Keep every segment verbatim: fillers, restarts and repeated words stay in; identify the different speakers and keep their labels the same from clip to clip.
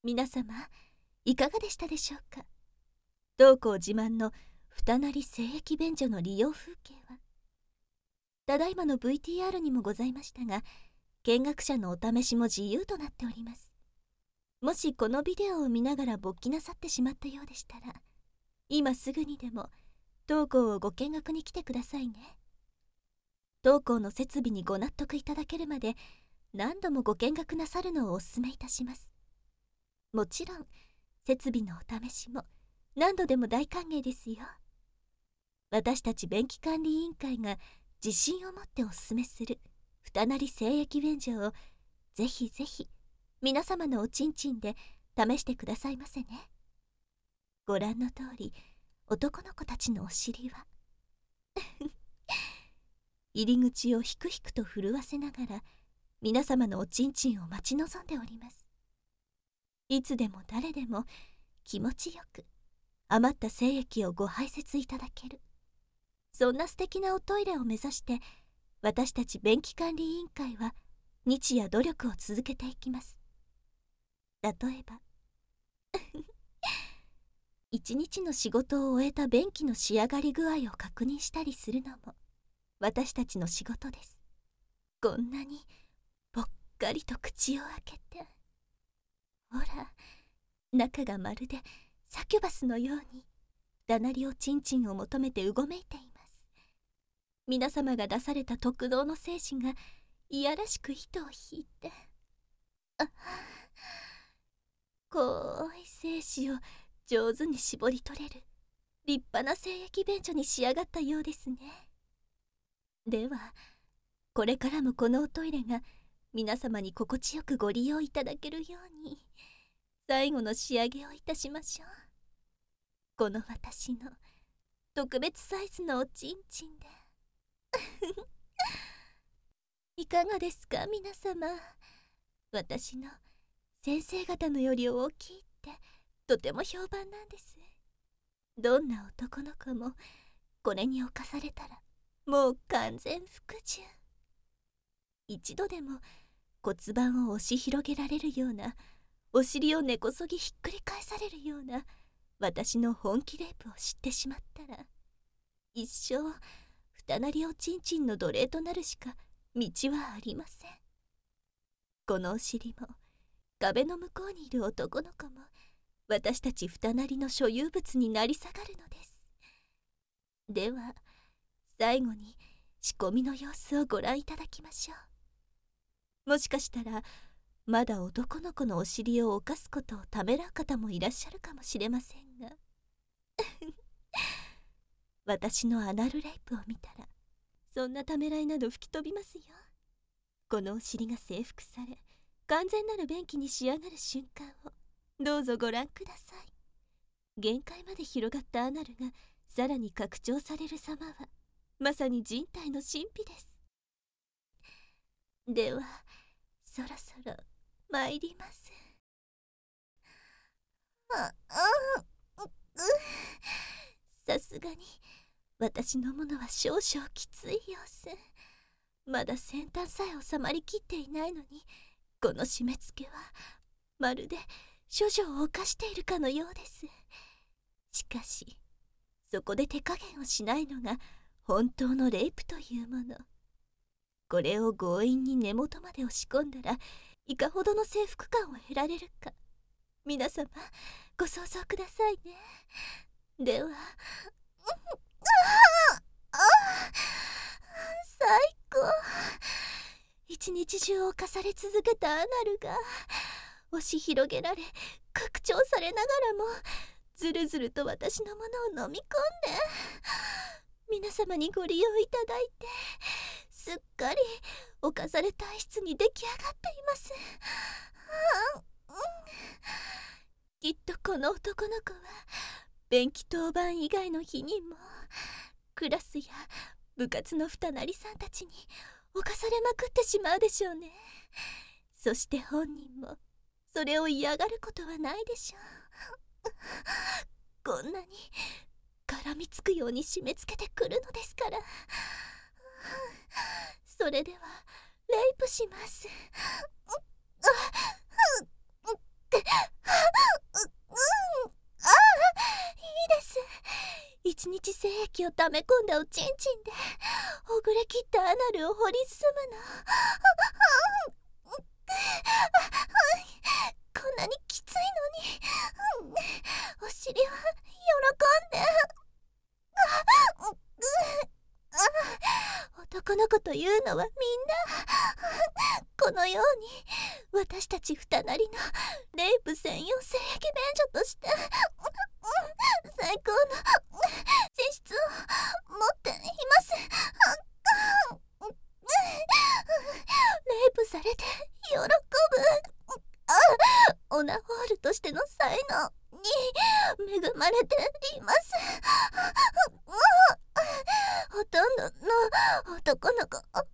Speaker 1: 皆様いかがでしたでしょうか。当校自慢の二なり精液便所の利用風景は、ただいまの ブイティーアール にもございましたが、見学者のお試しも自由となっております。もしこのビデオを見ながら勃起なさってしまったようでしたら、今すぐにでも当校をご見学に来てくださいね。当校の設備にご納得いただけるまで何度もご見学なさるのをお勧めいたします。もちろん設備のお試しも何度でも大歓迎ですよ。私たち便器管理委員会が自信を持ってお勧めする二なり精液便所をぜひぜひ皆様のおちんちんで試してくださいませね。ご覧の通り男の子たちのお尻は入り口をひくひくと震わせながら皆様のおちんちんを待ち望んでおります。いつでも誰でも気持ちよく余った精液をご排泄いただける、そんな素敵なおトイレを目指して私たち便器管理委員会は日夜努力を続けていきます。例えば一日の仕事を終えた便器の仕上がり具合を確認したりするのも私たちの仕事です。こんなにぽっかりと口を開けて、ほら中がまるでサキュバスのようにだなりおちんちんを求めてうごめいています。皆様が出された特動の精子がいやらしく糸を引いて、あ濃い精子を上手に絞り取れる立派な精液便所に仕上がったようですね。ではこれからもこのおトイレが皆様に心地よくご利用いただけるように最後の仕上げをいたしましょう。この私の特別サイズのおちんちんでいかがですか皆様。私の先生方のより大きいってとても評判なんです。どんな男の子もこれに侵されたらもう完全服従。一度でも骨盤を押し広げられるような、お尻を根こそぎひっくり返されるような私の本気レイプを知ってしまったら、一生二なりおちんちんの奴隷となるしか道はありません。このお尻も壁の向こうにいる男の子も私たち二なりの所有物になり下がるのです。では最後に仕込みの様子をご覧いただきましょう。もしかしたらまだ男の子のお尻を犯すことをためらう方もいらっしゃるかもしれませんが私のアナルレイプを見たらそんなためらいなど吹き飛びますよ。このお尻が征服され完全なる便器に仕上がる瞬間をどうぞご覧ください。限界まで広がったアナルがさらに拡張される様はまさに人体の神秘です。ではそろそろ参ります。ああうさすがに私のものは少々きつい様子。まだ先端さえ収まりきっていないのに、この締め付けはまるで処女を犯しているかのようです。しかしそこで手加減をしないのが本当のレイプというもの。これを強引に根元まで押し込んだらいかほどの征服感を得られるか、皆様ご想像くださいね。では、最高。一日中侵され続けたアナルが押し広げられ拡張されながらもずるずると私のものを飲み込んで皆様にご利用いただいて、すっかり侵され体質に出来上がっています。きっとこの男の子は便器当番以外の日にもクラスや部活の二なりさんたちに侵されまくってしまうでしょうね。そして本人もそれを嫌がることはないでしょう。こんなに絡みつくように締め付けてくるのですから。それではレイプします。 一日精液を溜め込んだおちんちんでほぐれきったアナルを掘り進むの。こんなにきついのにお尻は喜んで。男の子というのはみんなこのように私たち二なりのレイプ専用精液便所として最高の性質を持っています。レイプされて喜ぶオナホールとしての才能に恵まれています。ほとんどの男の子は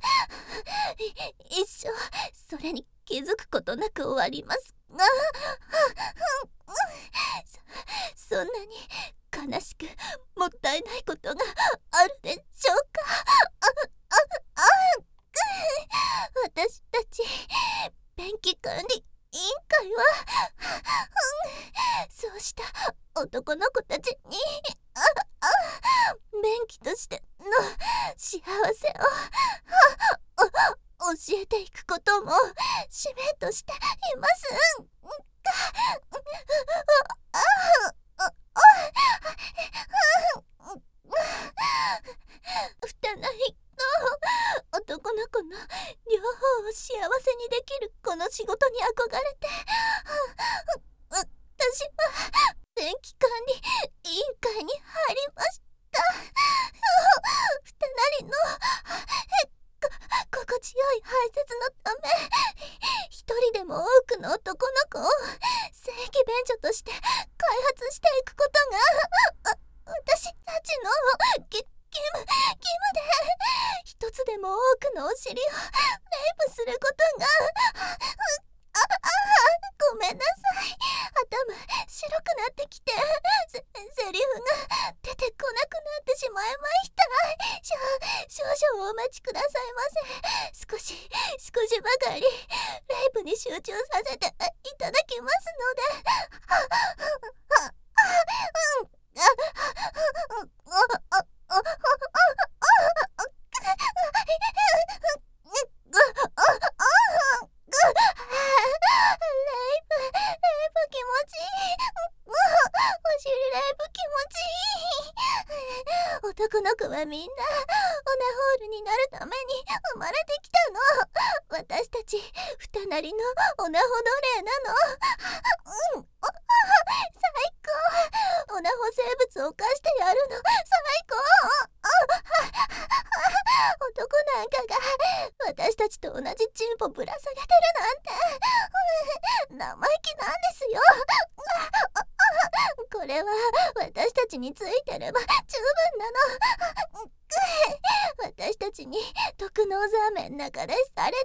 Speaker 1: 一生それに気づくことなく終わりますが、そ, そんなに悲しくもったいないことがあるでしょうか。私たち便器管理委員会はそうした男の子たちに便器としての幸せを教えていくことも使命としています。二なりの男の子の両方を幸せにできるこの仕事に憧れて私は便器管理委員会に入りました。二なりの心地よい排泄のため一人でも多くの男の子を正規便所として開発していくことが私たちの義務義務で、一つでも多くのお尻をレイプすることがああごめんなさい、頭白くなってきてセセリフが出てこなくなってしまいました。少々お待ちくださいませ。少し少しばかりレイプに集中させていただきますので。男の子はみんなオナホールになるために生まれてきたの。私たち二なりのオナホ奴隷なの。うん、お最高。オナホ生物を犯してやるの最高。男なんかが私たちと同じチンポぶら下げてるなんて生意気なんですよ。これは私たちについてれば十分なの。私たちに特納ザーメン中でされて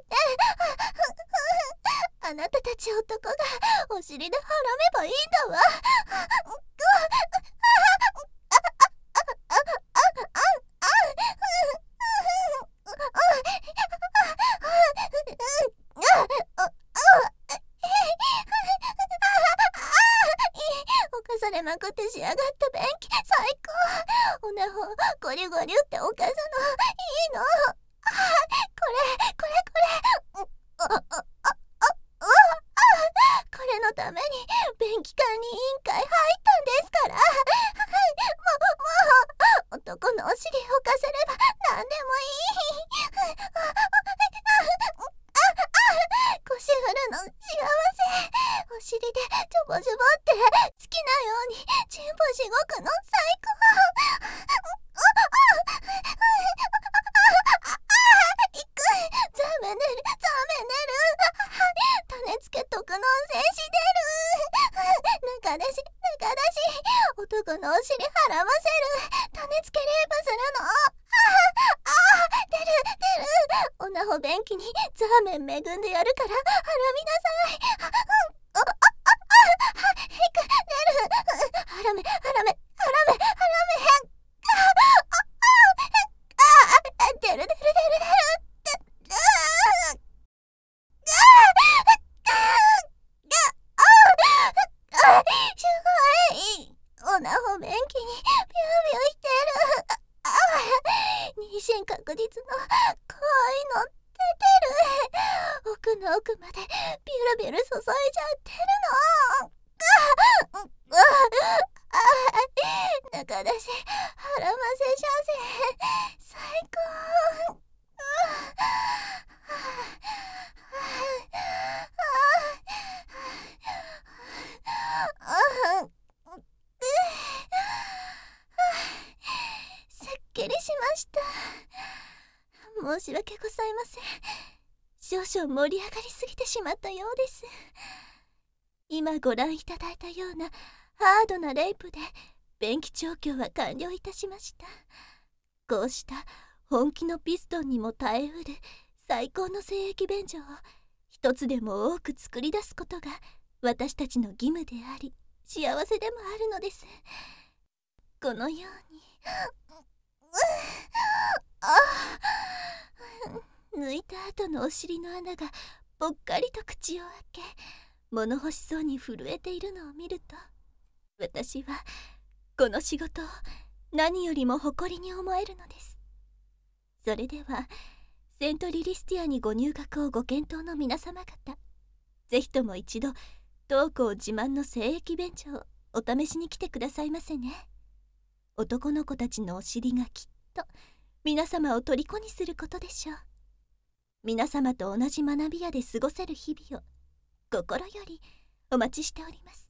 Speaker 1: あなたたち男がお尻ではらめばいいんだわ。犯されまくってしやがった便器最高。オナホゴリゴリって犯すのいいの。これこれこれああああこれのために便器管理委員会入ったんですから。もうもう男のお尻を犯せれば何でもいい。腰振るの幸せ。お尻でジョボジョボって好きなようにチンポしごくの最高。いくザーメネルザーメネル種付け特納精子出る。中出し中出し男のお尻はらませる。種付けレイプするの。ああ出る出る。オナホ便器にザーメン恵んでやるからはらみなさい。ああああへく出る。はらめはらめはらめはらめあああ出る出る出る出るすごい。オナホ便器にビュービ心確実の可愛いの出てる。奥の奥までビュルビュル注いじゃってるの。あっああ中出し腹ませ射精最高。すっきりしました。申し訳ございません。少々盛り上がりすぎてしまったようです。今ご覧いただいたようなハードなレイプで便器調教は完了いたしました。こうした本気のピストンにも耐えうる最高の精液便所を一つでも多く作り出すことが私たちの義務であり幸せでもあるのです。このように抜いた後のお尻の穴がぽっかりと口を開け物欲しそうに震えているのを見ると、私はこの仕事を何よりも誇りに思えるのです。それではセントリリスティアにご入学をご検討の皆様方、ぜひとも一度当校自慢の精液便所をお試しに来てくださいませね。男の子たちのお尻がきっと皆様を虜にすることでしょう。皆様と同じ学び屋で過ごせる日々を心よりお待ちしております。